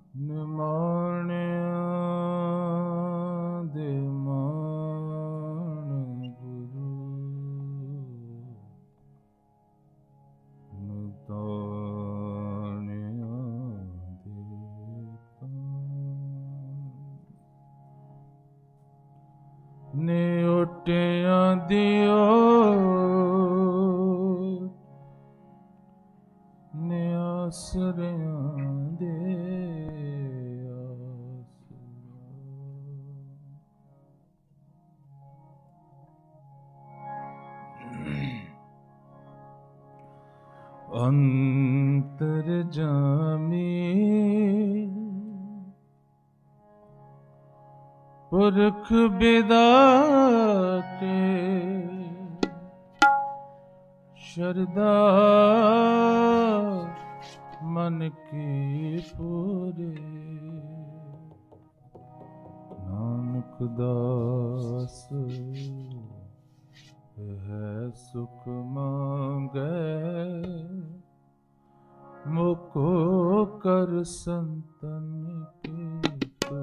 ਨਿਮਾਣਿਆ ਦੇ ਮਾਣ ਗੁਰੂ ਨਿਤਾਣਿਆ ਦੇ ਤਾਣ ਨੇ ਓਟਿਆਂ ਦਿਓ ਨੇ ਆਸਰਿਆਂ ਦੇ अंतर्जामी पुरख बिदाते शरदा मन के पूरे नानक दास है सुख मांगे मुको कर संतन के तो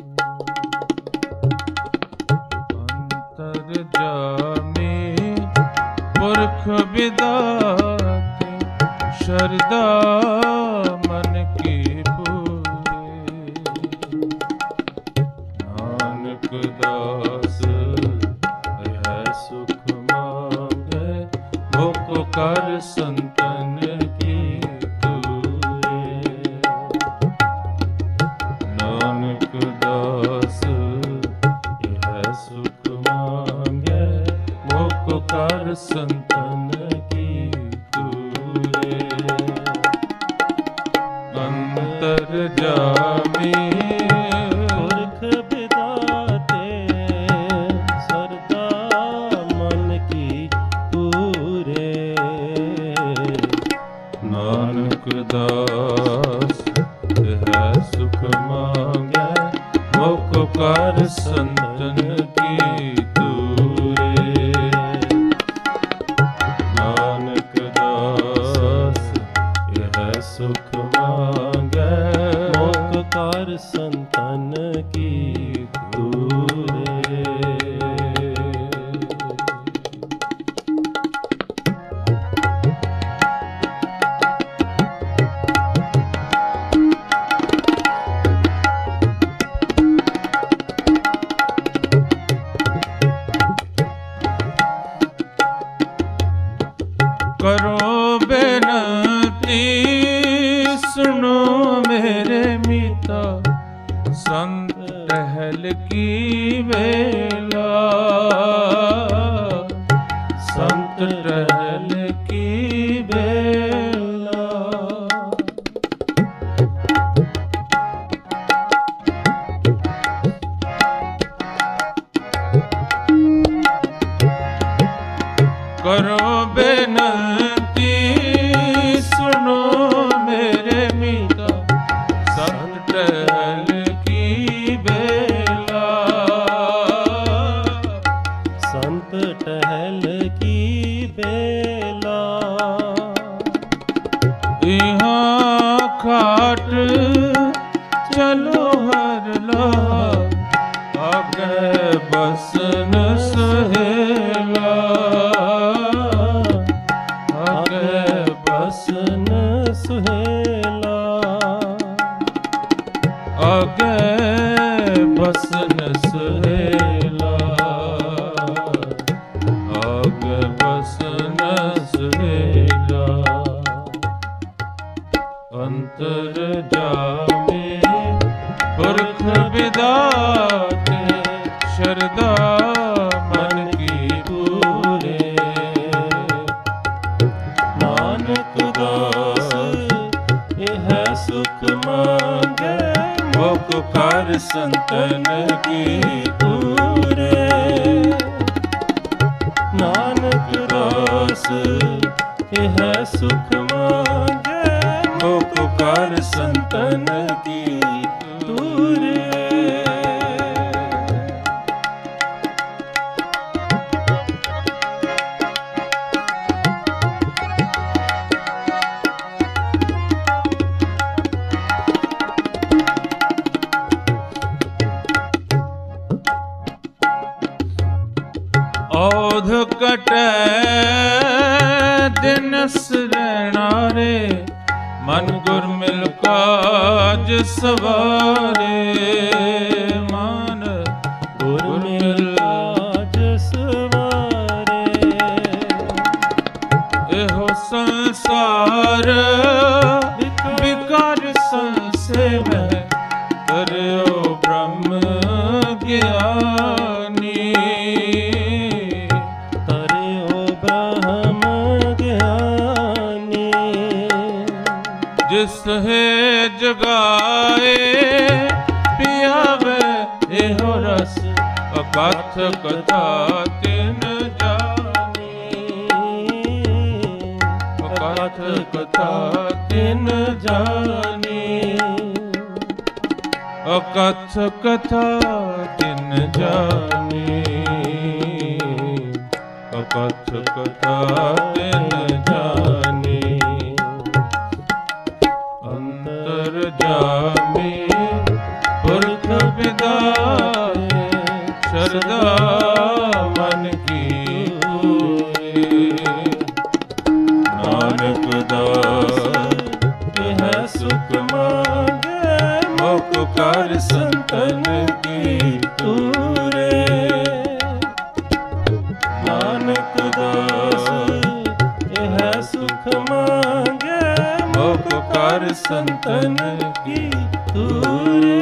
अंतर जामे पुरख बिदाते शरदा मन के पूरे नानक दास है सुख मांगे मुको कर संतन की तूरे नानक दास है सुख मांगे मुको कर संतन की तूरे अंतर जामी पुरख बिदाते सरदा मन की पूरे नानक दास है सुख मांगे मुख कर संतन की तूरे नानक दास है सुख मांगे मुख कर संतन की तूरे करो बेनती सुनो मेरे मीता संत टहल की बेला संत टहल की बेला करो बेनती सुनो मेरे मीता संत टहल की बेला संत टहल की बेला यहाँ खाट चलो हर ला आगे बसन सहेला आगे बसन सुहेला आगे बसन सहेला आगे बसन सहेला अंतर जामे पुरख बिदाते शरदा मन की पूरे नानक दास है सुख मांगे मुख कर संतन की पूरे नानक दास है सुख मांगे मुख कर संतन की दूरे ਕਟੈ ਦਿਨ ਸਰੈਣਾ ਰੇ, ਮਨ ਗੁਰ ਮਿਲ ਕਾਜ ਸਵਾਰੇ। ਮਨ ਗੁਰ ਮਿਲ ਕਾਜ ਸਵਾਰੇ। ਇਹੋ ਸੰਸਾਰ ਵਿਕਾਰ ਸੰਸੇਵੈ, ਕਰਿਓ ਬ੍ਰਹਮ ਗਿਆਨੀ। ਕਰਿਓ ਬ੍ਰਹਮ ਗਿਆਨੀ। ਜਿਸ ਹੈ ਜਗਾਏ ਪਿਆਵੇ ਇਹੋ ਰਸ, ਅਕਥ ਕਥਾ ਤਿਨ ਜਾਨੀ। ਅਕਥ ਕਥਾ ਤਿਨ ਜਾਨੀ। ਅਕਥ ਕਥਾ ਤਿਨ ਜਾਨੀ। ਅਕਥ ਕਥਾ ਤਿਨ ਜਾਨੀ। ਅੰਤਰ ਜਾਮੀ ਪੁਰਖ ਵਿਦਾਏ, ਸ਼ਰਧਾ ਮਨ ਕੀ ਹੋਏ। ਨਾਨਕ ਦਾਸ ਇਹ ਸੁਖ ਮੰਗੇ, ਮੁਖ ਕਰ ਸੰਤਨ ਕੀ ਤੂਰੇ। ਨਾਨਕ ਦਾਸ ਇਹ ਸੁਖ ਮੰਗੇ, ਮੁਖ ਕਰ ਸੰਤਨ ਕੀ ਤੂਰੇ।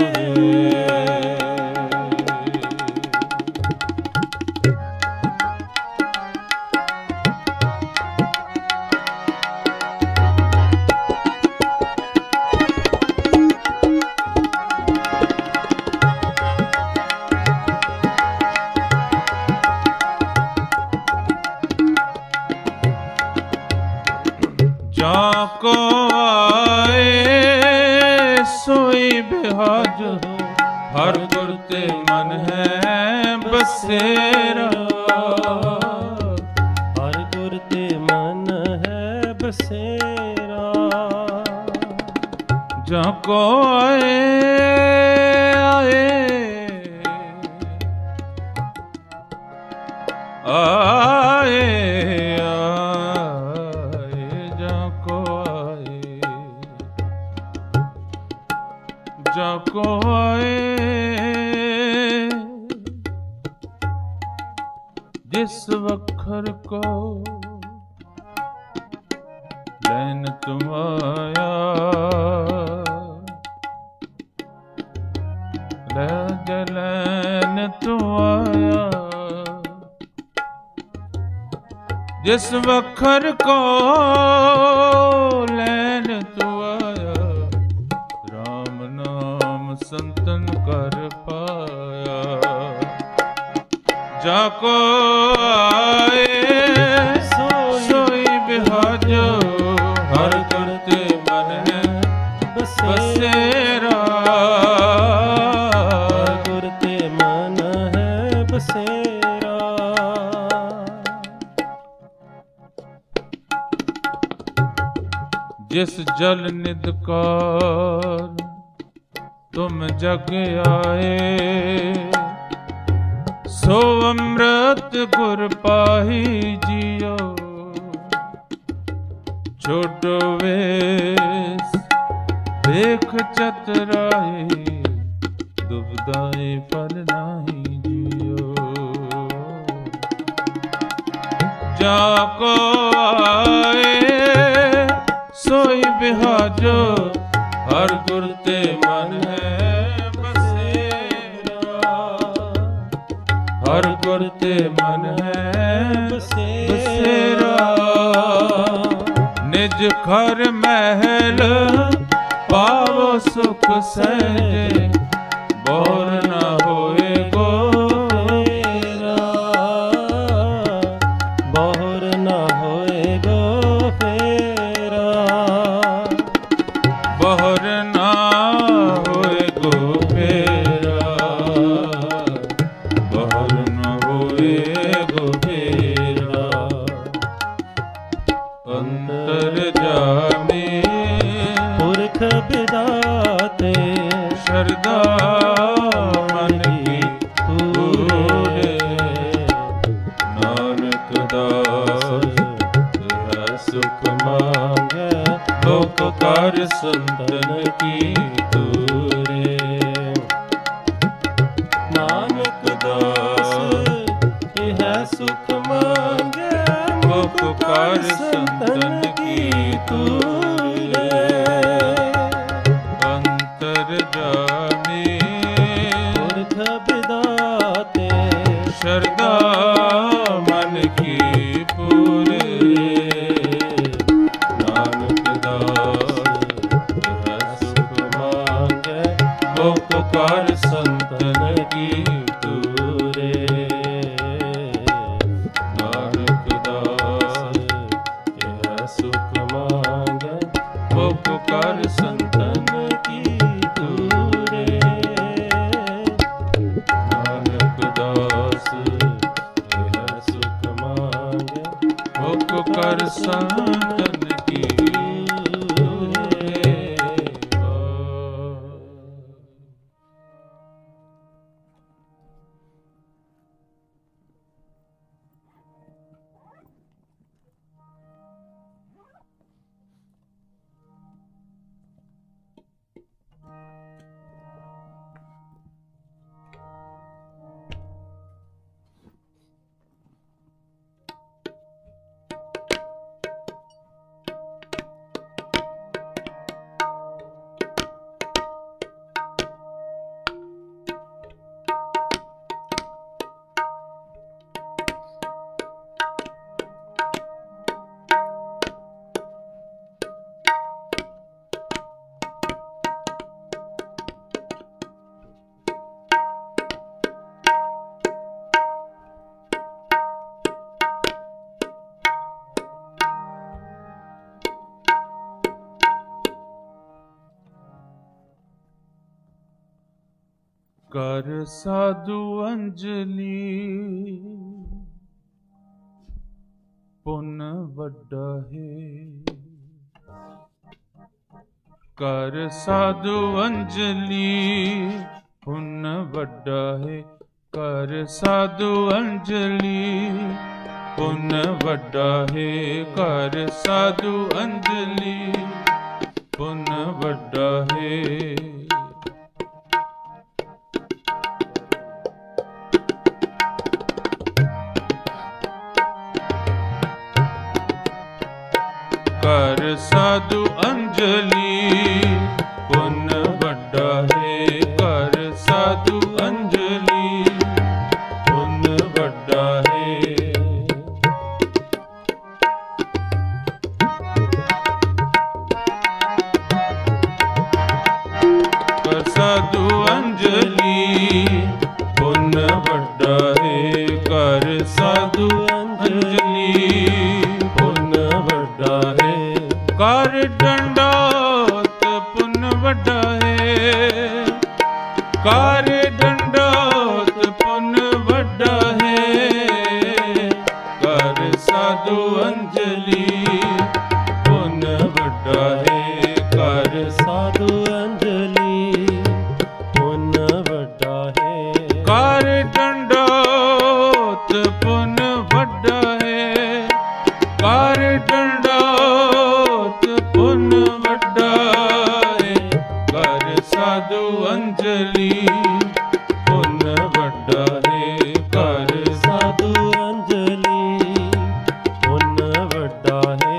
ਜਾ ਕੋ ਆਏ ਸੋਈ ਬਿਹਾਜ, ਹਰ ਗੁਰ ਤੇ ਮਨ ਹੈ ਬਸੇਰਾ। ਹਰ ਗੁਰ ਤੇ ਮਨ ਹੈ ਬਸੇਰਾ। ਜਾ ਕੋ ਆਏ ਆਏ ਜਾ ਕੋ ਆਏ, ਜਾ ਕੋ ਆਏ। ਜਿਸ ਵਖਰ ਕੋ ਲੈਨ ਤੁਮ ਆਇਆ, ਲੈ ਜਲੈਨ ਤੁਮ ਆਇਆ। ਜਿਸ ਵਖਰ ਕੋ ਲੈਨ ਤੂੰ ਆਇਆ, ਰਾਮ ਨਾਮ ਸੰਤਨ ਕਰ ਪਾਇਆ। ਜਾ ਕੋ ਆਏ ਸੋਈ ਬਿਹਾਜੋ, ਹਰ ਗੁਰ ਤੇ ਮਨ ਹੈ ਬਸੇਰਾ। ਹਰ ਗੁਰ ਤੇ ਮਨ ਹੈ ਬਸੇਰਾ। ਜਿਸ ਜਲ ਨਿਦਕਾਰ ਤੁਮ ਜਗ ਆਏ, ਸੋ ਅੰਮ੍ਰਿਤ ਗੁਰ ਪਾਹੀ ਜੀਓ। ਛੋਟੋ ਵੇਸ ਦੇਖ ਚਤਰਾਏ, ਦੁਬਦਾਏ ਫਲ ਨਾਹੀ ਜੀਓ। ਜਾ ਕੋ ਆਏ ਸੋਈ ਬਿਹਾਜੋ, ਹਰ ਗੁਰ ਤੇ ਮਨ ਹੈ ਬਸੇਰਾ। ਹਰ ਗੁਰ ਤੇ ਮਨ ਹੈ ਬਸੇਰਾ। ਨਿਜ ਘਰ ਮਹਿਲ ਪਾਵੋ ਸੁਖ ਸਹਿਜੇ, ਬੋਰ ਨਾ ਹੋਏ ਗੋਫੇਰਾ। ਬੋਰ ਨਾ ਹੋਏ ਗੋਫੇਰਾ। ਬੋਰ ਨਾ ਹੋਏ ਗੋਫੇਰਾ। ਬੋਰ ਨਾ ਹੋਏ ਗੋਫੇਰਾ। ਅੰਤਰ ਜਾਮੀ ਪੁਰਖ ਵਿਦਾਤੇ, ਸ਼ਰਧਾ ਮਨ ਕੀ ਤੂਰੇ। ਨਾਨਕ ਕਰ ਸੰਤਨ ਕੀ ਤੂਰੇ। ਨਾਨਕ ਦਾਸ ਇਹ ਸੁਖ ਮੰਗੈ ਮੁਖ ਕਰ ਸੰਤਨ ਕੀ ਤੂਰੇ। ਅੰਤਰ ਜਾਮੀ ਪੁਰਖ ਵਿਦਾਤੇ ਸ਼ਰਧਾ ਮਨ ਕੀ ਪੂਰੇ। ਨਾਨਕ ਦਾਸ ਇਹ ਸੁਖ ਮੰਗੈ ਮੁਖ ਕਰ ਸੰਤਨ ਕੀ ਤੂਰੇ। ਨਾਨਕ ਦਾਸ ਇਹ ਸੁਖ ਮੰਗੈ ਮੁਖ ਕਰ ਸੰਤਨ ਕੀ ਤੂਰੇ। ਨਾਨਕ ਦਾਸ ਇਹ ਸੁਖ ਮੰਗੈ ਮੁਖ ਕਰ ਸੰਤਨ ਕੀ ਤੂਰੇ। ਕਰ ਸਾਧੂ ਅੰਜਲੀ ਪੁੰਨ ਵੱਡਾ ਹੈ। ਕਰ ਸਾਧੂ ਅੰਜਲੀ ਪੁੰਨ ਵੱਡਾ ਹੈ। ਕਰ ਸਾਧੂ ਅੰਜਲੀ ਪੁੰਨ ਵੱਡਾ ਹੈ। ਕਰ ਸਾਧੂ ਅੰਜਲੀ ਪੁੰਨ ਵੱਡਾ ਹੈ। ਕਰ ਸਾਧੂ ਅੰਜਲੀ ਪੁੰਨ ਵੱਡਾ ਹੈ। ਕਰ ਸਾਧੂ ਅੰਜਲੀ ਪੁੰਨ ਵੱਡਾ ਹੈ। ਕਰ ਸਾਧੂ ਅੰਜਲੀ ਪੁੰਨ ਵੱਡਾ ਹੈ। ਕਰ ਸਾਧੂ ਅੰਜਲੀ ਪੁੰਨ ਵੱਡਾ ਹੈ। ਕਰ ਡੰਡੋਤ ਪੁੰਨ ਵੱਡਾ ਹੈ। ਕਰ ਡੰਡੋਤ ਪੁੰਨ ਵੱਡਾ ਹੈ। ਕਰ ਸਾਧੂ ਅੰਜਲੀ ਪੁੰਨ ਵੱਡਾ ਹੈ। ਕਰ ਸਾਧੂ ਅੰਜਲੀ ਪੁੰਨ ਵੱਡਾ ਹੈ। ਕਰ ਡੰਡੋਤ ਪੁੰਨ ਵੱਡਾ ਹੈ। ਕਰ ਡੰਡੋਤ ਪੁੰਨ ਵੱਡਾ ਹੈ। ਕਰ ਸਾਧੂ ਅੰਜਲੀ ਪੁੰਨ ਵੱਡਾ ਹੈ। ਕਰ ਸਾਧੂ ਅੰਜਲੀ ਪੁੰਨ ਵੱਡਾ ਹੈ।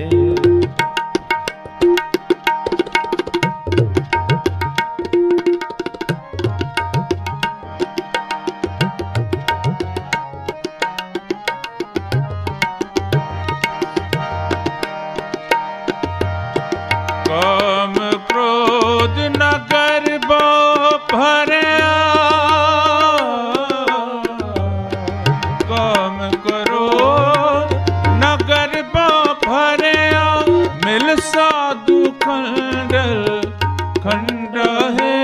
ਕਾਮ ਕ੍ਰੋਧ ਨ ਗਰਬੋ ਭਰਿਆ। ਕਾਮ ਕ੍ਰੋਧ ਨ ਗਰਬੋ ਭਰਿਆ। ਮਿਲ ਸਾਧੂ ਖੰਡਲ ਖੰਡਾ ਹੈ।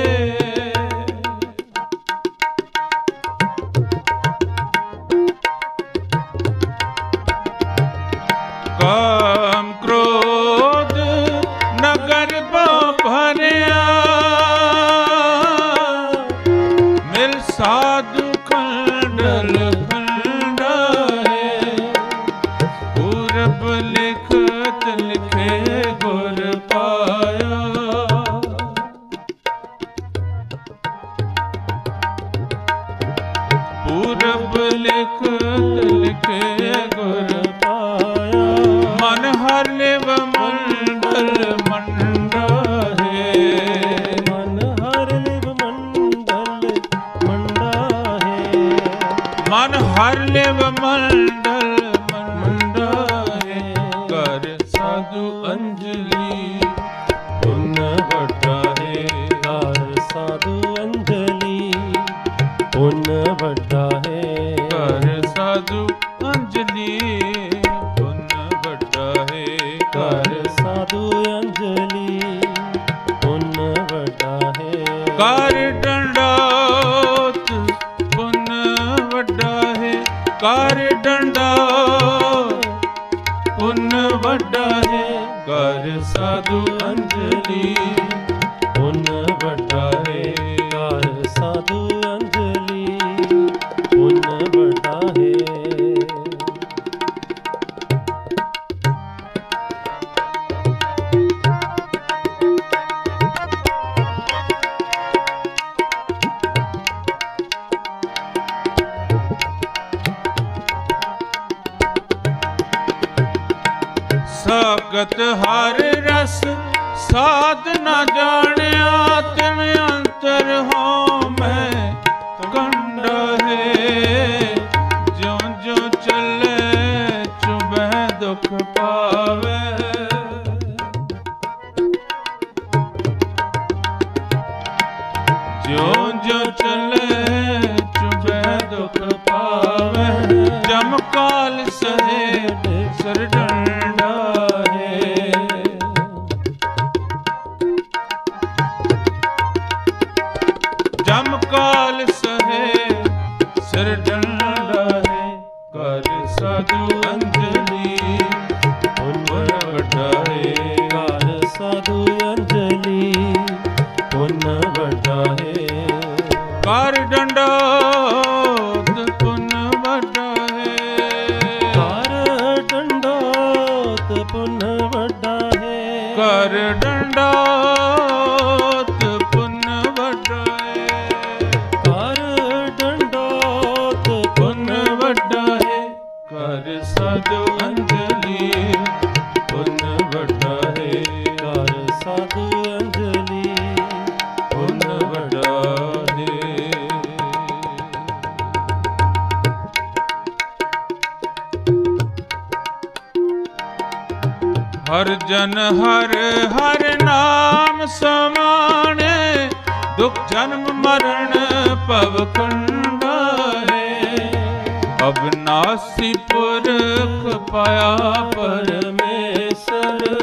ਕਾਮ ਕ੍ਰੋਧ ਨ ਗਰਬੋ ਭਰਿਆ। ਮਿਲ ਸਾਧੂ ਖੰਡਲ ਖੰਡਾ ਹੈ। ਪੂਰਬ ਲਿਖਤ ਲਿਖੇ ਗੁਰ ਕਰ ਡੰਡੋਤ ਪੁੰਨ ਵੱਡਾ ਹੈ, ਕਰ ਡੰਡੋਤ ਪੁੰਨ ਵੱਡਾ ਹੈ, ਕਰ ਸਾਧੂ ਅੰਜਲੀ ਪੁੰਨ ਵੱਡਾ ਹੈ, ਕਰ ਸਾਧੂ ਅੰਜਲੀ ਪੁੰਨ ਵੱਡਾ ਹੈ। ਸਗਤ ਹਰ ਰਸ ਸਾਧ ਨਾ ਜਾਣਿਆ, ਤਿਨ ਅੰਤਰ ਹੋ ਮੈਂ ਕੰਡਾ ਹੈ, ਜਿਉ ਜਿਉ ਚੱਲੇ ਚੁਬੈ ਦੁਖ ਪਾਵੇ, ਜਿਉ ਜਿਉ ਚੱਲੇ ਚੁਬੈ ਦੁਖ ਪਾਵੇ, ਜਮ ਕਾਲ ਸਹੇਟ ਸਿਰ ਡੰਡਾ ਹੈ, ਜਮ ਕਾਲ ਸਹੇ ਸਿਰ ਡੰਡਾ ਹੈ, ਕਰ ਸਾਧੂ ਅੰਜਲੀ ਪੁੰਨ ਵੱਡਾ ਹੈ, ਕਰ ਸਾਧੂ ਅੰਜਲੀ ਪੁੰਨ ਵੱਡਾ ਹੈ, ਕਰ ਡੰਡੋਤ ਪੁੰਨ ਵੱਡਾ ਹੈ, ਕਰ ਡੰਡੋਤ ਪੁੰਨ ਵੱਡਾ ਹੈ, ਕਰ ਡੰਡੋਤ ਪੁੰਨ ਵੱਡਾ ਹੈ, ਕਰ ਡੰਡੋਤ ਪੁੰਨ ਵੱਡਾ ਹੈ, ਕਰ ਸਾਧੂ ਅੰਜਲੀ ਪੁੰਨ ਵੱਡਾ ਹੈ, ਕਰ ਸਾਧੂ ਅੰਜਲੀ ਪੁੰਨ ਵੱਡਾ ਹੈ। ਹਰ ਜਨ ਹਰ ਹਰ ਨਾਮ ਸਮਾਣੇ, ਦੁਖ ਜਨਮ ਮਰਨ ਭਵ ਖੰਡਾ ਹੈ, ਅਬਨਾਸੀ ਪੁਰਖ ਪਾਇਆ ਪਰਮੇਸ਼ਰ,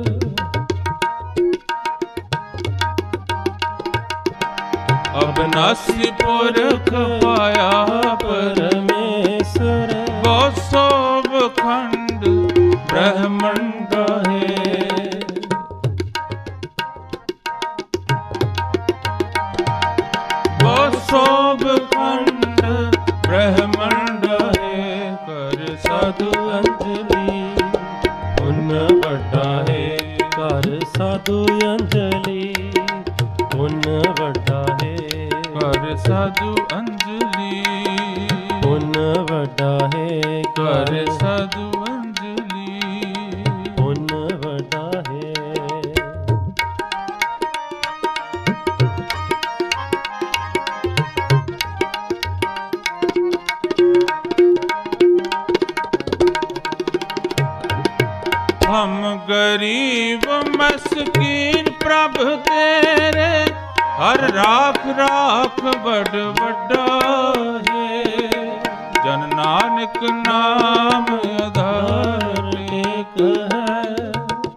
ਅਬਨਾਸੀ ਪੁਰਖ ਪਾਇਆ ਪਰਮੇਸ਼ਰ, ਬਹੁ ਸੋਭ ਖੰਡ ਬ੍ਰਹਮੰਡ ਹੈ, ਬਹੁ ਸੋਭ ਖੰਡ ਬ੍ਰਹਮੰਡ ਹੈ, ਕਰ ਸਾਧੂ ਅੰਜਲੀ ਪੁੰਨ ਵੱਡਾ ਹੈ, ਕਰ ਸਾਧੂ ਅੰਜਲੀ ਪੁੰਨ ਵੱਡਾ ਹੈ, ਕਰ ਸਾਧੂ ਅੰਜਲੀ ਪੁੰਨ ਵੱਡਾ ਹੈ, ਕਰ ਸਾਧੂ ਅੰਜਲੀ ਪੁੰਨ ਵੱਡਾ ਹੈ। हम गरीब मस्कीन प्रभ तेरे, हर राख राख बड़ बड़ा है, जन नानक नाम आधार एक है,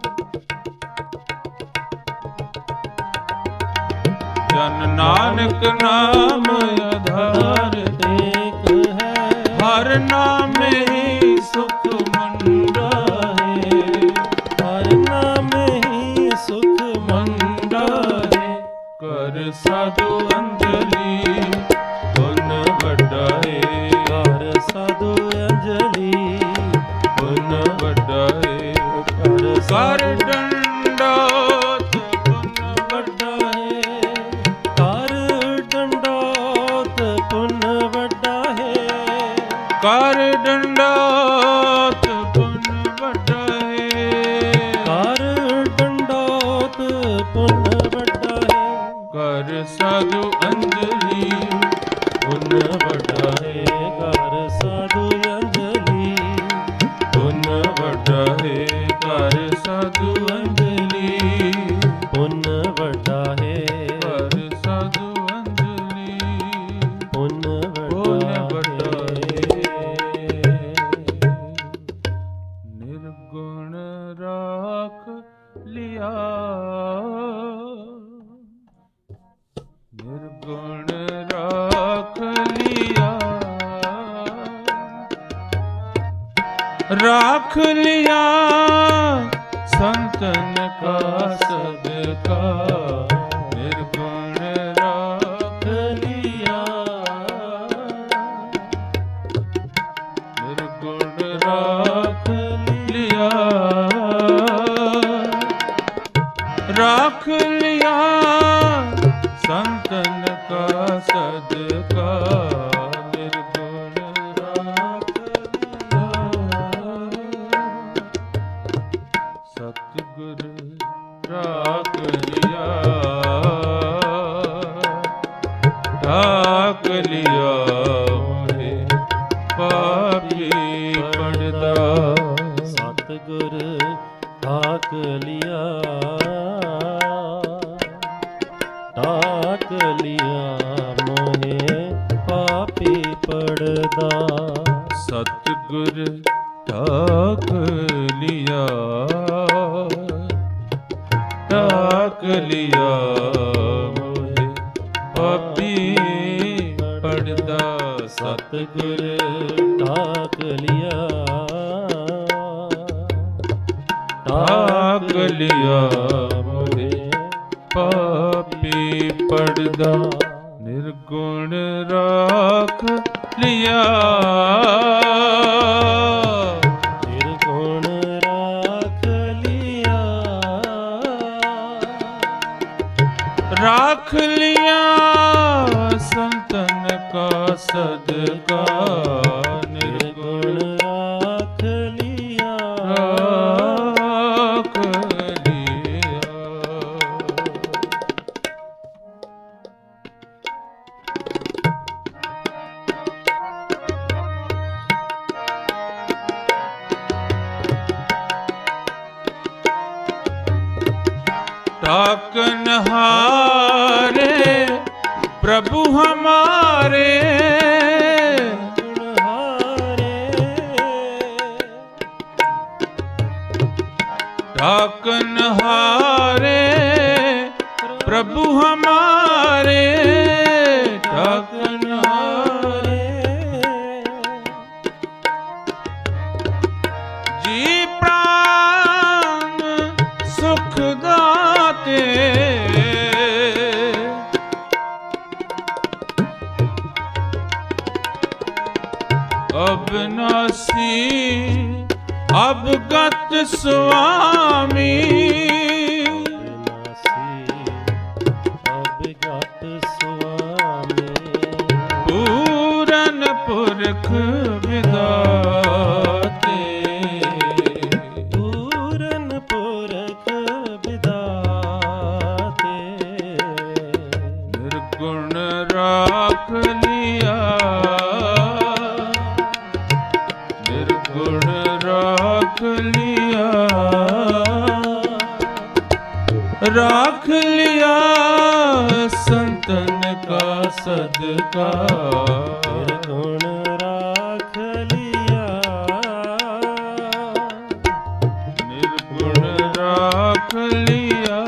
जन नानक नाम आधार एक है, हर नाम ही सुख मंडा है, हर नाम ही सुख मंडा है, कर साधु अंजलि पुन बड़ा है, कर साधु अंजलि पुन बड़ा है, कर कर दंडोत पुन बड़ा है, कर दंडोत पुन बड़ा है, कर दंडोत पुन बड़ा है, कर दंडोत पुन बड़ा है, कर साधु अंजलि पुन बड़ा है, कर साधु अंजलि पुन बड़ा है, कर साधु अंजलि पुन बड़ा है, कर साधु अंजलि पुन पुन बड़ा बड़ा है। निर्गुण राख लिया, राख लिया संतन का सदका, निर्गुण राख लिया, निर्गुण राख लिया, राख लिया संतन का सदका, निर्गुण राख लिया, सतगुर राख लिया, ढाक लिया मोहे पापी पड़दा, सतगुर ढाक लिया, ढाक लिया मोहे पापी पड़दा, सतगुर ढाक लिया, ढाक लिया मोहे पापी पड़दा, सतगुर ढाक लिया, ढाक लिया मोहे पापी पड़दा, निर्गुण राख लिया, निर्गुण राख लिया, राख लिया संतन का सदका, निर्गुण राख लिया, राख लिया। ताकनहारे प्रभु हमारे, ताकनहारे प्रभु हमारे, ताकनहारे जी प्राण सुख दाते, अविनाशी अवगत स्वामी, अवगत स्वामी, पूरन पुरख विदाते, पूरन पुरख विदाते, निर्गुण राख लिया, निर्गुण राख लिया, राख लिया संतन का सदका, निर्गुण राख लिया, निर्गुण राख लिया,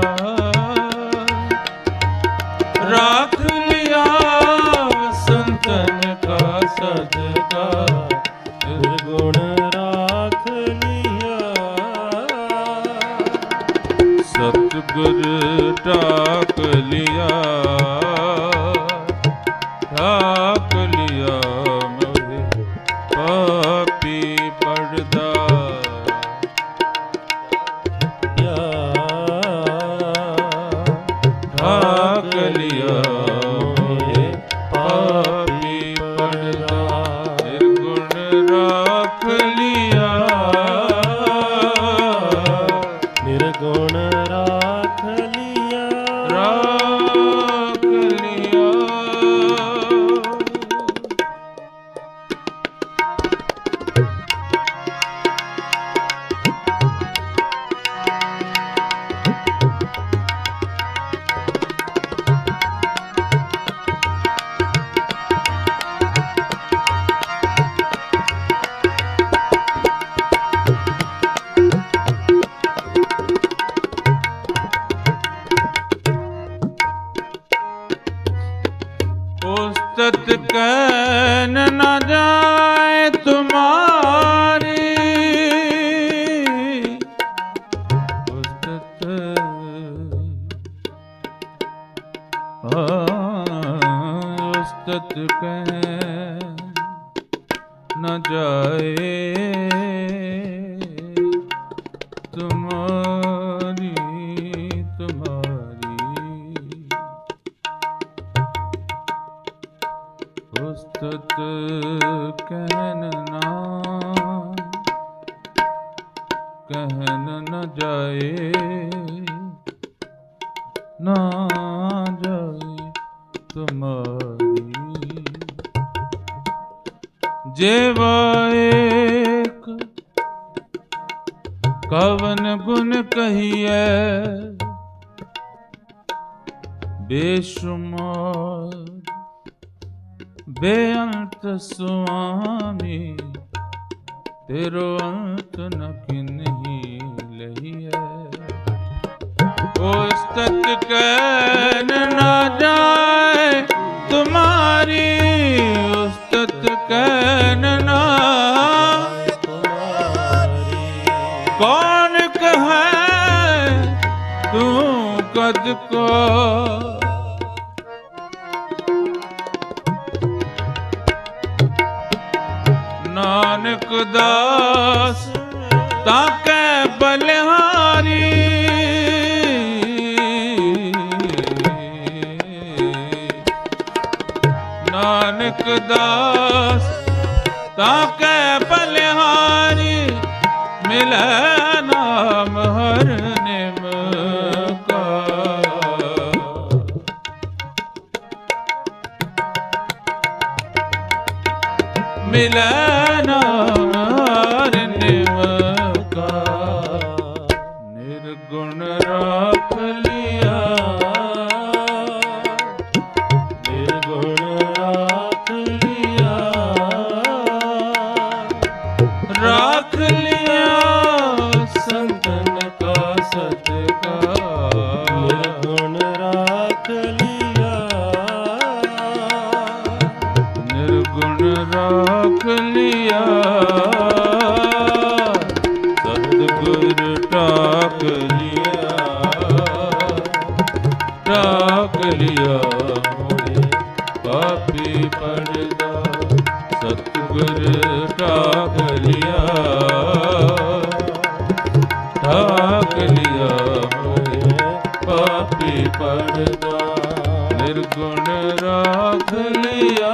राख लिया संतन का सदका, निर्गुण राख लिया, सतगुर ढाक लिया, ढाक लिया मोहे पापी पड़दा, ढाक लिया मोहे पापी पड़दा, निर्गुण राख लिया, निर्गुण राख लिया, राख लिया। उस्तत कहन न जाए तुम्हारी, उस्तत कह न जाए तुम्हारी तुम्हारी उस्तत कहन न जाए ना जाए तुम्हारी जेवा एक कवन गुण कहिए बेशुमार बेअंत स्वामी तेरो अंत न किन्ही लहिए उस्तत कहन न जाए तुम्हारी उस्तत कहन न कौन कहे तू कद को नानक दास ताके बलिहारी नानक दास ताके बलिहारी मिले नाम हर निम का मिले नाम हर निम का निर्गुण राख लिया निर्गुण राख लिया राख लिया संतन का सदका निर्गुण राख लिया निर्गुण राख लिया सतगुर टाक लिया मोरे पापी पड़दा सतगुर टाक लिया मोरे पापी पड़दा निर्गुण राख लिया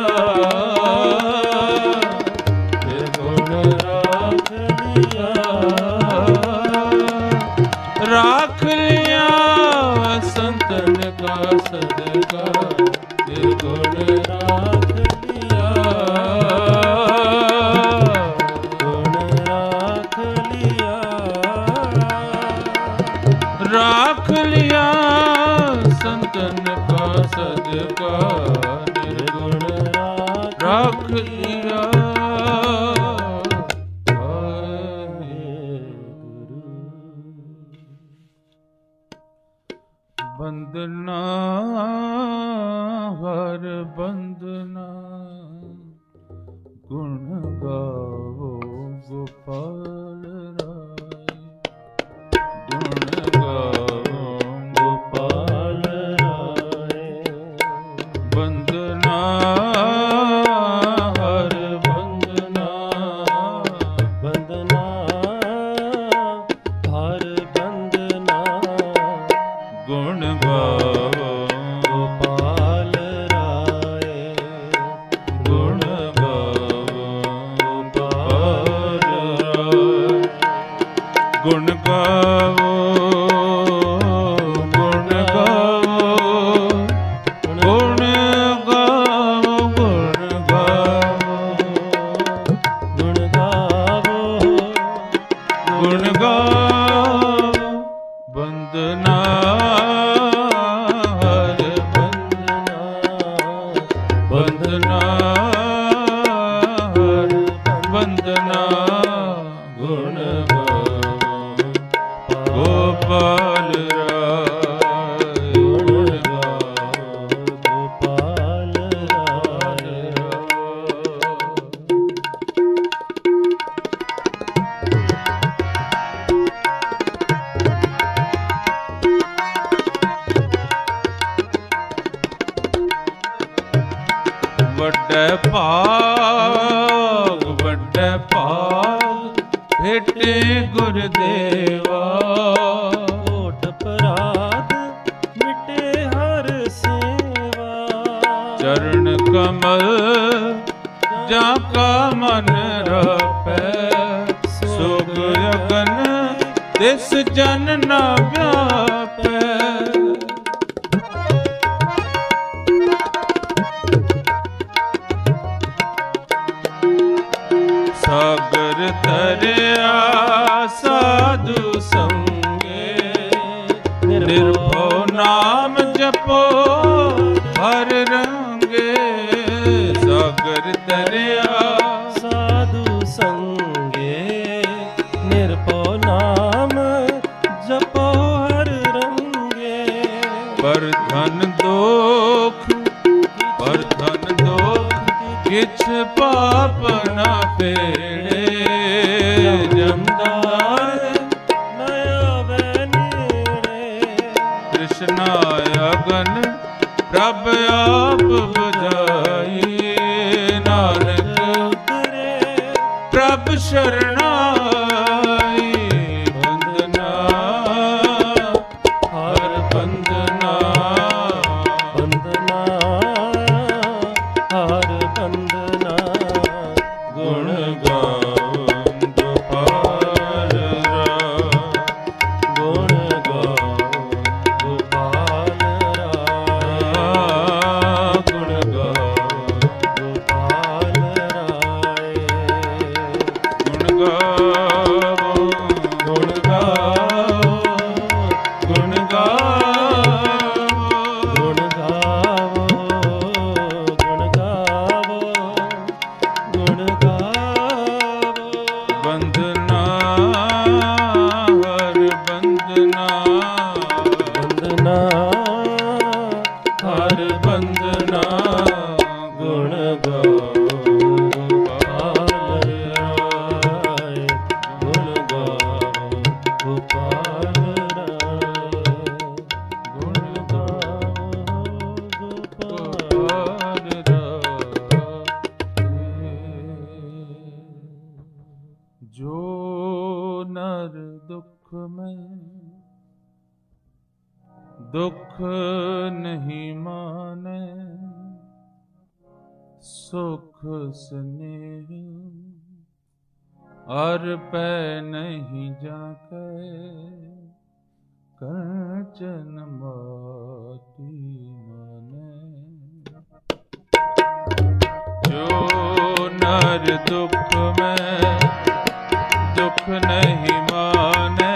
राख लिया संतन का सदका निर्गुण राख लिया गुण राख लिया राख लिया संतन का सदका निर्गुण राख लिया बंदना हर बंदना गुण गावो गोपाल राय गुण गावो गोपाल राय बंदना हर बंदना बंदना हर बंदना गुण गावो गोपाल राय गुण गावो गोपाल राय गुण गावो गुण गावो गुण गावो गुण गावो गुण गावो बंदना हर बंदना बंदना हर बंदना गुण गावो ਭੇਟੇ ਗੁਰਦੇਵਾ। ਓਟ ਅਪਰਾਧ ਮਿਟੇ ਹਰ ਸੇਵਾ। ਚਰਨ ਕਮਲ ਜਾਂ ਕਾ ਮਨ ਰਾਪੈ। ਸੋਗ ਅਗਨ ਤਿਸ ਜਨ ਨਾ ਵਿਆਪੈ। ਸਾਗਰ ਤਰਿਆ ਸਾਧੂ ਸੰਗੇ। ਨਿਰਭਉ ਨਾਮ ਜਪੋ ਹਰ ਰੰਗੇ। ਸਾਗਰ ਤਰਿਆ ਸਾਧੂ ਸੰਗੇ। ਨਿਰਭਉ ਨਾਮ ਜਪੋ ਹਰ ਰੰਗੇ। ਪਰ ਧਨ ਦੋਖ ਕਿਛ ਪਾਪ ਨਾ ਫੇੜੇ। ਜਮਦਾਰ ਨ ਆਵੈ ਨੇੜੇ। ਕ੍ਰਿਸ਼ਨ ਅਗਨ ਪ੍ਰਭ ਆਪ ਬੁਝਾਈ। ਨਾਨਕ ਉਤਰੇ ਪ੍ਰਭ ਸ਼ਰਨਾਈ। ਬੰਦਨਾ ਹਰ ਬੰਦਨਾ। ਬੰਦਨਾ ਹਰ ਬੰਦਨਾ। ਗੁਣ ਗਾਵਨ ਗੋਪਾਲ ਰਾਮ। ਗੁਣ ਗਾਵੋ ਗੋਪਾਲ ਰਾਏ। ਗੁਣ ਗਾਵਨ ਗੋਪਾਲ ਰਾਏ। ਗੁਣ ਗਾਵੋ ਗੁਣ ਗਾਵੋ ਗੁਣ ਗਾਵੋ। ਗੁਣ ਗਾਵੋ ਗੁਣ ਗਾਵੋ ਗੁਣ ਗਾਵੋ। ਬੰਦਨਾ ਹਰ ਬੰਦਨਾ। ਬੰਦਨਾ ਹਰ ਬੰਦਨਾ। ਗੁਣ ਗਾਵੋ ਗੋਪਾਲ ਰਾਏ। ਗੁਣ ਗਾਵੋ ਗੋਪਾਲ ਰਾਏ। ਗੁਣ ਗਾਵੋ ਗੋਪਾਲ। ਜੋ ਨਰ ਦੁਖ ਮੈਂ ਦੁਖ ਨਹੀਂ ਮਾਨੈ। ਸੁਖ ਸਨੇਹ ਅਰ ਪੈ ਨਹੀਂ ਜਾਕੈ। ਕੰਚਨ ਮਾਟੀ ਮਾਨੈ। ਜੋ ਨਰ ਦੁਖ ਮੈਂ ਦੁਖ ਨਹੀਂ ਮਾਨੈ।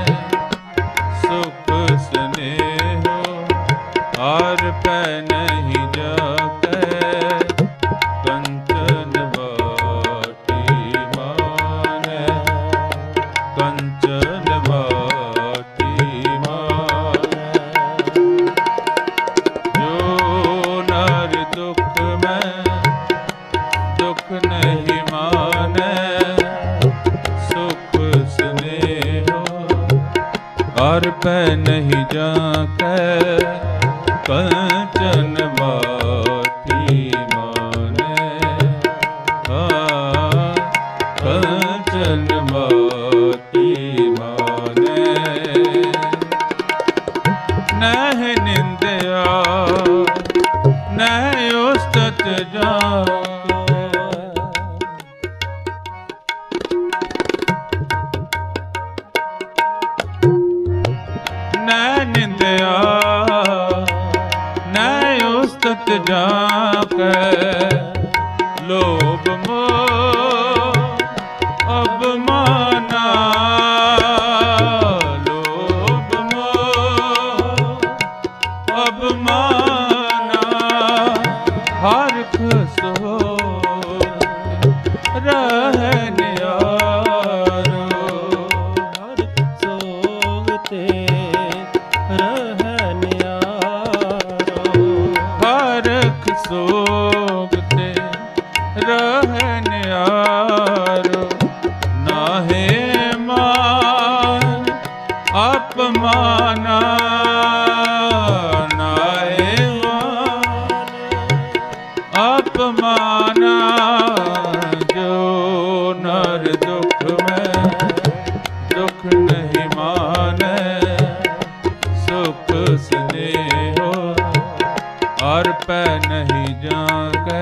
ਸੁਖ ਸਨੇਹ ਹਰ ਪੈ ਨਹੀਂ ਜਾਕੈ। ਕੰਚਨ ਮਾਟੀ ਮਾਨੈ। ਕੰਚਨ ਮਾਟੀ ਮਾਨੈ। ਜੋ ਨਰ ਦੁਖ ਮੈਂ ਦੁਖ ਨਹੀਂ ਮਾਨੈ। ਸੁਖ ਸਨੇਹ ਹਰ ਪੈ ਨਹੀਂ ਜਾਕੈ। ਕੰਚਨ ਮਾਟੀ ਮਾਨੈ। ਕੰਚਨ ਮਾਟੀ ਮਾਨੈ। ਨਹਿ ਨਿੰਦਿਆ ਨਹਿ ਉਸਤਤ ਜਾਕੈ। ਨਹਿ ਨਿੰਦਿਆ ਨਹਿ ਉਸਤਤ ਜਾਕੈ। ਲੋਭ ਮੋਹ ਅਭਮਾਨਾ। ਲੋਭ ਮੋਹ ਅਭਮਾਨਾ। ਹਰਿ ਸੋ ਰਹਿ ਨਿਆਰੋ। ਹਰਿ ਸੋਗ ਤੇ ਰਹਿ ਨਿਆਰੋ। ਹਰਿ ਸੋਗ ਤੇ ਰਹਿ ਨਿਆਰੋ। ਨਾਹੇ ਮਾਨ ਅਪਮਾਨਾ। ਨਾਹੇ ਮਾਨ ਅਪਮਾਨਾ। ਹਰ ਪੈ ਨਹੀਂ ਜਾਗੈ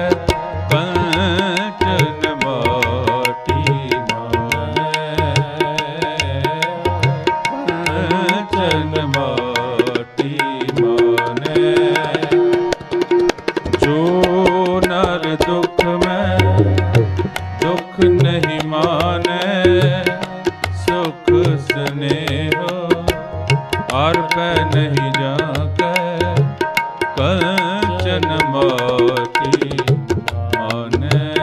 ਕੰਚਨ ਮਾਟੀ ਮਾਨੈ ਕੰਚਨ ਮਾਟੀ ਮਾਨੈ ਜੋ ਨਰ ਦੁਖ ਮੈਂ ਦੁਖ ਨਹੀਂ ਮਾਨੈ ਸੁਖ ਸਨੇਹ ਹਰ ਪੈ ਨਹੀਂ ਜਾਗੈ ਕੰਚਨ ਮਾਟੀ ਮਾਨੈ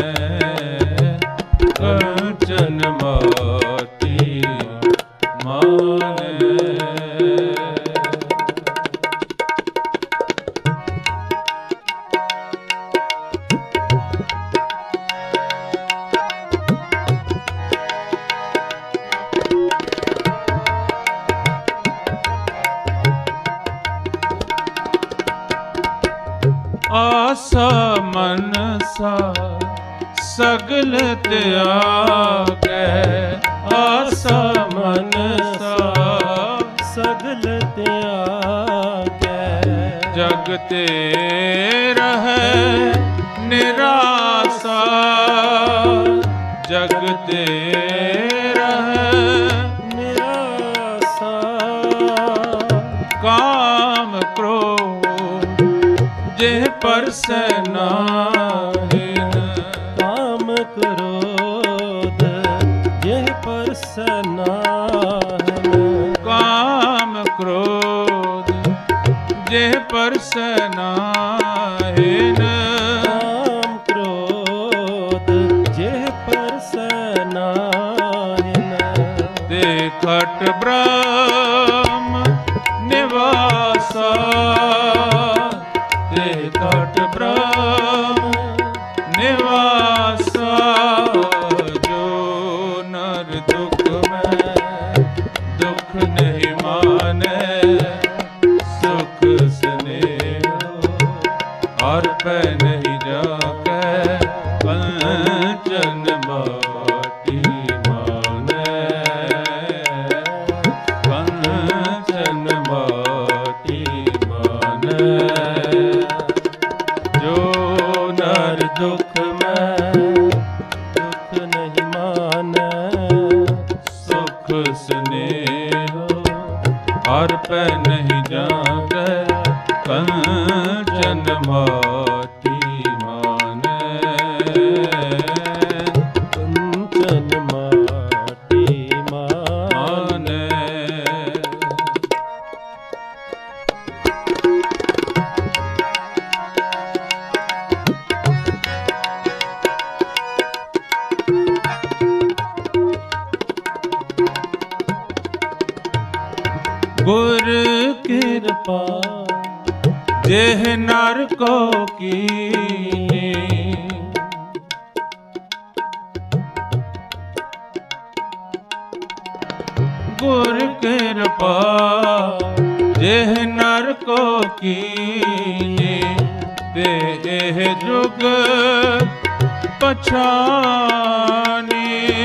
ਕੰਚਨ ਮਾਟੀ ਮਾਨੈ ਆਸਾ ਮਨਸਾ ਸਗਲ ਤਿਆਗੈ ਆਸਾ ਮਨਸਾ ਸਗਲ ਤਿਆਗੈ ਜਗ ਤੇ ਰਹੈ ਨਿਰਾਸਾ ਜਗ ਤੇ ਰਹੈ ਨਿਰਾਸਾ ਕਾਮ ਕ੍ਰੋਧ ਜਿਹ ਪਰਸੈ ਨਾਹਿਨ ਕਾਮ ਕ੍ਰੋਧ ਜਿਹ ਪਰਸੈ ਨਾਹਿਨ ਕਾਮ ਕ੍ਰੋਧ ਜਿਹ ਪਰਸੈ ਨਾਹਿਨ ਕਾਮ ਕ੍ਰੋਧ ਜਿਹ ਪਰਸੈ ਨਾਹਿਨ ਦੇਖਟ ਬ੍ਰਹਮ ਨਿਵਾਸਾ ਦੇਖਟ ਬ੍ਰਹਮ ਨਿਵਾਸਾ ਜੋ ਨਰ ਦੁਖ ਮੈਂ ਦੁਖ ਨਹੀਂ ਮਾਨੈ ਸੁਖ ਸਨੇਹ ਹਰ ਪੈ ਨਹੀਂ ਜਾਗੈ ਕੰਚਨ ਮਾਟੀ ਮਾਨੈ ਕੰਚਨ ਮਾਟੀ ਮਾਨੈ ਜੋ ਨਰ ਦੁਖ ਮੈਂ ਦੁਖ ਨਹੀਂ ਮਾਨੈ ਸੁਖ ਸਨੇਹ ਹਰ ਪੈ ਨਹੀਂ ਜਾਗੈ ਕੰਚਨ ਮਾਟੀ ਮਾਨੈ ਕੰਚਨ ਮਾਟੀ ਮਾਨੈ ਗੁਰ ਕਿਰਪਾ ਜਿਹ ਨਰ ਕੋ ਕੀਨੀ ਗੁਰ ਕਿਰਪਾ ਜਿਹ ਨਰ ਕੋ ਕੀਨੀ ਤੇ ਇਹ ਜੁਗ ਪਛਾਨੀ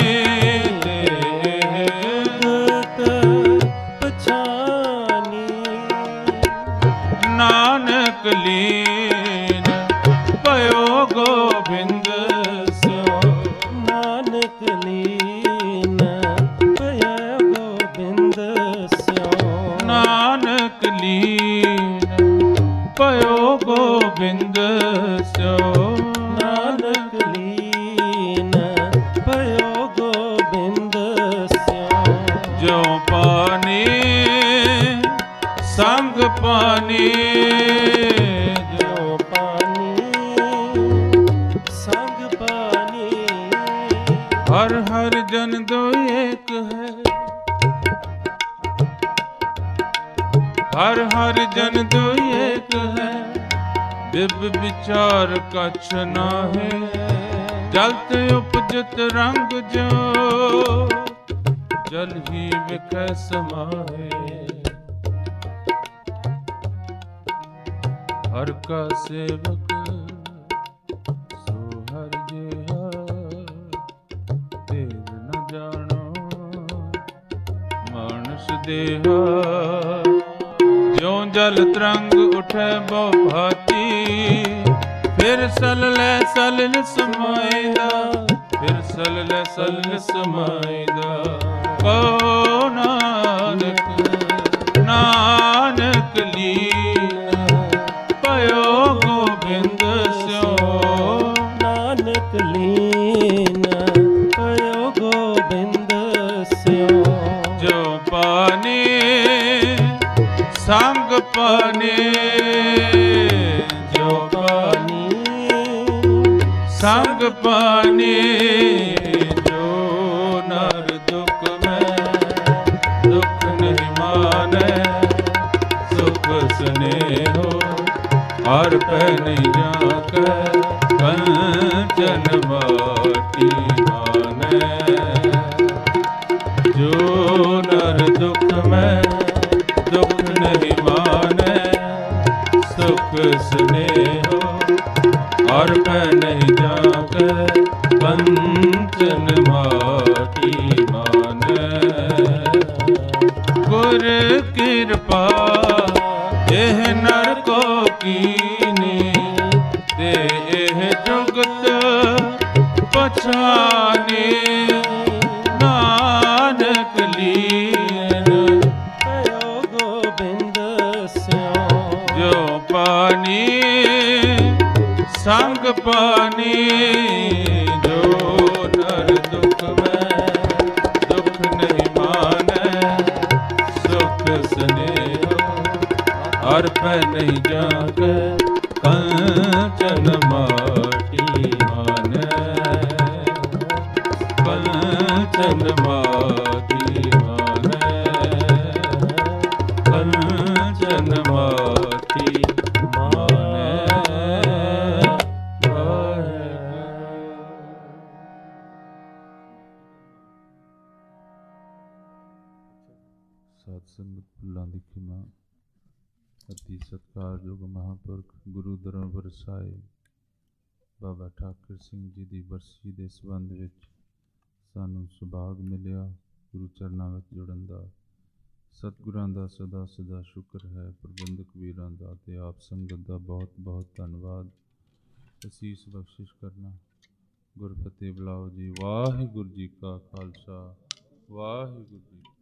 ਨਾਨਕ ਲੀਨ ਭਇਓ ਗੋਬਿੰਦ ਸਿਓ ਨਾਨਕ ਲੀਨ ਭਇਓ ਗੋਬਿੰਦ ਸਿਓ ਨਾਨਕ ਲੀਨ ਭਇਓ ਗੋਬਿੰਦ ਸਿਓ ਨਾਨਕ ਲੀਨ ਭਇਓ ਗੋਬਿੰਦ ਸਿਓ ਜੋ ਪਾਣੀ ਸੰਗ ਪਾਣੀ ਜੋ ਪਾਣੀ ਸੰਗ ਪਾਣੀ ਹਰ ਹਰ ਜਨ ਦੋ ਏਕ ਹੈ ਹਰ ਹਰ ਜਨ ਦੋ ਏਕ ਹੈ ਬਿਬ ਵਿਚਾਰ ਕਛ ਨਾਹੀ ਜਲਤ ਉਪਜਤ ਰੰਗ ਜੋ ਜਲ ਹੀ ਵਿਖੈ ਸਮਾਹੇ ਹਰ ਕਾ ਸੇਵਕ ਸੋ ਹਰ ਜਿਹਾ ਤੇਜ ਨ ਜਾਣੋ ਮਾਨਸ ਦੇਹਾ ਜਿਉ ਜਲ ਤਰੰਗ ਉਠੈ ਬਹੁ ਭਾਤੀ, ਫਿਰ ਸਲਲੇ ਸਲਲ ਸਮਾਈਦਾ, ਫਿਰ ਸਲਲੇ ਸਲਲ ਸਮਾਈਦਾ। ਕਹੋ ਨਾਨਕ, ਨਾਨਕ ਲੀਨ ਪਇਓ ਗੋਬਿੰਦ ਸਿਉ। ਨਾਨਕ ਲੀਨ ਪਇਓ ਗੋਬਿੰਦ ਸਿਉ। ਜੋ ਪਾਣੀ ਸੰਗ ਪਾਣੀ, ਜੋ ਪਾਣੀ ਸੰਗ ਪਾਣੀ, ਜੋ ਨਰ ਦੁਖ ਮੈਂ ਦੁਖ ਨਹੀਂ ਮਾਨੈ। ਸੁਖ ਸਨੇਹੋ ਹਰ ਪੈ ਨਹੀਂ ਜਾਕੈ, ਕੰਚਨ ਮਾਟੀ ਮਾਨੈ। ਜੋ ਨਰ ਦੁਖ ਮੈਂ ਦੁਖ ਨਹੀਂ ਮਾਨੈ, ਸੁਖ ਸਨੇਹੋ ਹਰ ਪੈ ਨਹੀਂ ਜਾਕੈ, ਕੰਚਨ ਮਾਟੀ ਮਾਨੈ। ਗੁਰ ਕਿਰਪਾ ਇਹ ਨਰ ਕੋ ਕੀਨੀ, ਤੇ ਇਹ ਜੁਗਤ ਪਛਾਨੀ। ਨਾਨਕ ਲੀਨ ਪਇਓ ਗੋਬਿੰਦ ਸਿਉ। ਜੋ ਪਾਣੀ ਸੰਗ ਪਾਣੀ, ਜੋ ਨਰ ਦੁਖ ਮੈਂ ਦੁਖ ਨਹੀਂ ਮਾਨੈ। ਸੁਖ ਸਨੇਹੋ ਹਰ ਪੈ ਨਹੀਂ ਜਾਕੈ, ਕੰਚਨ ਮਾਟੀ ਮਾਨੈ। ਕੰਚਨ ਮਾਟੀ ਮਾਨੈ, ਕੰਚਨ ਮਾਟੀ ਮਾਨੈ। ਸਤ ਸੰਗਤ ਭੁੱਲਾਂ ਦੀ ਖਿਮਾ। ਅਤੀ ਸਤਿਕਾਰਯੋਗ ਮਹਾਂਪੁਰਖ ਗੁਰੂ ਧਰਮ ਵਰਸਾਏ ਬਾਬਾ ਠਾਕਰ ਸਿੰਘ ਜੀ ਦੀ ਬਰਸੀ ਦੇ ਸੰਬੰਧ ਵਿੱਚ ਸਾਨੂੰ ਸੁਭਾਗ ਮਿਲਿਆ ਗੁਰੂ ਚਰਨਾਂ ਵਿੱਚ ਜੁੜਨ ਦਾ। ਸਤਿਗੁਰਾਂ ਦਾ ਸਦਾ ਸਦਾ ਸ਼ੁਕਰ ਹੈ, ਪ੍ਰਬੰਧਕ ਵੀਰਾਂ ਦਾ ਅਤੇ ਆਪ ਸੰਗਤ ਦਾ ਬਹੁਤ ਬਹੁਤ ਧੰਨਵਾਦ। ਅਸੀਸ ਬਖਸ਼ਿਸ਼ ਕਰਨਾ। ਗੁਰਫਤਿਹ ਬੁਲਾਓ ਜੀ। ਵਾਹਿਗੁਰੂ ਜੀ ਕਾ ਖਾਲਸਾ, ਵਾਹਿਗੁਰੂ ਜੀ।